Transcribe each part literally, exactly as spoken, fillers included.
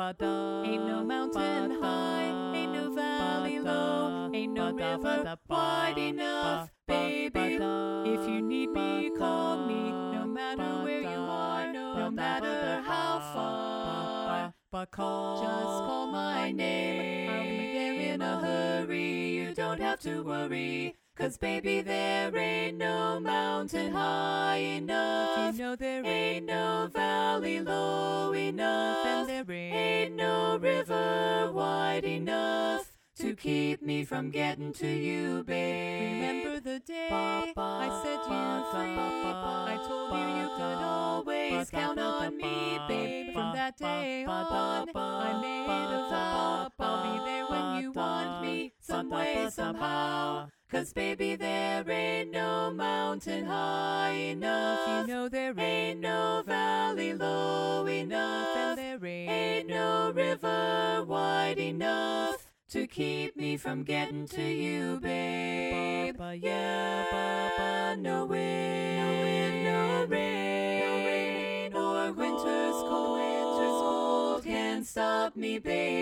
Ain't no mountain high, ain't no valley low, ain't no river wide enough, baby. If you need me, call me, no matter where you are, no matter how far. But call, just call my name, I'll be there in a hurry. You don't have to worry, 'cause baby, there ain't no mountain high enough. You know there ain't no valley low enough, and there ain't no river wide enough to keep me from getting to you, babe. Remember the day I set you free? I told you you could always count on me, babe. From that day on, I made a vow I'll be there when you want me, some way, somehow. 'Cause baby, there ain't no mountain high enough. You know there ain't no valley low enough, and there ain't no river wide enough to keep me from getting to you, babe. Ba, yeah, ba, ba, no wind, no wind, no rain, no rain, or winter's cold, winter's cold can stop me,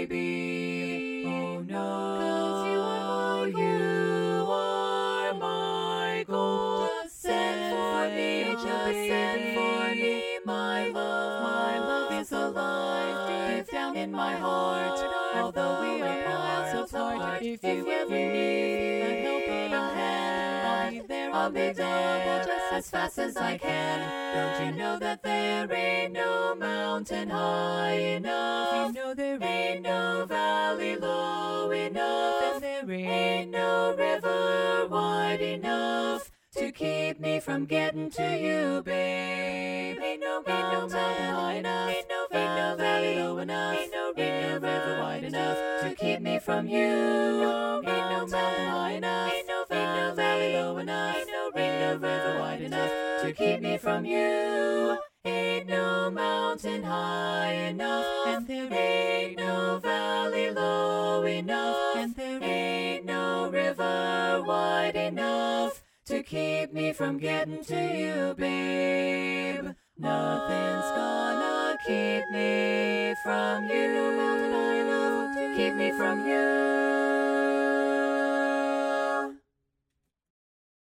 baby. Oh no, 'cause you are, oh, you are my gold. Just send for me, just send for me, my love, my love is alive deep down in my heart. Although we are miles apart, if you ever need a helping hand, I'll be there, I'll be there, just as fast as I can. Don't you know that there ain't no mountain high enough? You know there ain't no valley low enough, and there ain't no river wide enough to keep me from getting to you, babe. Ain't no mountain high enough, ain't no valley low enough, ain't no river wide enough to keep me from you. Ain't no mountain high enough, ain't no valley low enough, ain't no river wide enough to keep me from you. Ain't no mountain high enough, and there ain't no valley low enough, and there ain't no river wide enough to keep me from getting to you, babe. Nothing's gonna keep me from you, to keep me from you.